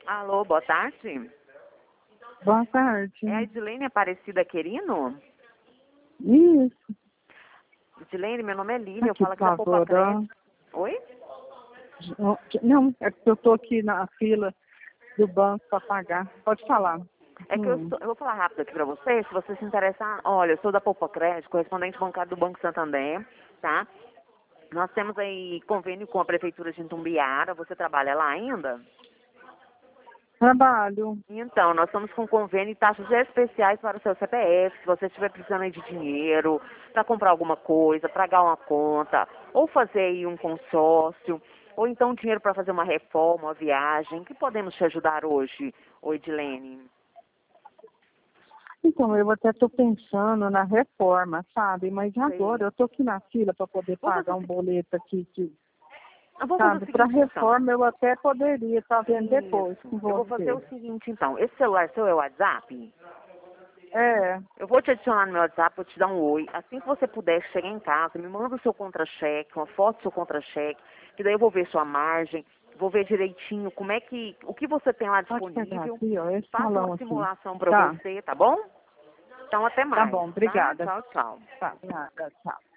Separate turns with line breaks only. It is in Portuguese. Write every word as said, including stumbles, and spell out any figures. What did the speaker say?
Alô, boa tarde.
Boa tarde.
É a Edilene Aparecida Querino?
Isso.
Edilene, meu nome é Lília, eu
Aqui,
falo aqui
por
da Poupa
favor.
Crédito. Oi?
ó. Não, é porque eu estou aqui na fila do banco para pagar. Pode falar.
É que eu,
Hum.
sou- eu vou falar rápido aqui para você, se você se interessar. Olha, eu sou da Poupa Crédito, correspondente bancário do Banco Santander, tá? Nós temos aí convênio com a Prefeitura de Itumbiara, você trabalha lá ainda?
Trabalho.
Então, nós estamos com convênio e taxas especiais para o seu C P F, se você estiver precisando aí de dinheiro, para comprar alguma coisa, pagar uma conta, ou fazer aí um consórcio, ou então dinheiro para fazer uma reforma, uma viagem. Que podemos te ajudar hoje, ô Edilene?
Então, eu até estou pensando na reforma, sabe? Mas agora
Sei.
eu estou aqui na fila para poder
Vou fazer
pagar
o
um
se-
boleto aqui, que,
eu vou fazer o
sabe? Para
seguinte, então.
reforma eu até poderia estar vendo depois
Isso.
com
Eu vou fazer
você.
o seguinte, então. Esse celular seu é o WhatsApp?
É,
Eu vou te adicionar no meu WhatsApp, vou te dar um oi. Assim que você puder chegar em casa, me manda o seu contra-cheque, uma foto do seu contra-cheque, que daí eu vou ver sua margem, vou ver direitinho como é que, o que você tem lá
pode pegar
disponível,
aqui, ó, esse
faço
salão
uma
aqui.
simulação para
Tá,
você, tá bom? Então até
tá
mais,
bom,
tá?
obrigada.
Tchau, tchau.
Tá, nada, tchau.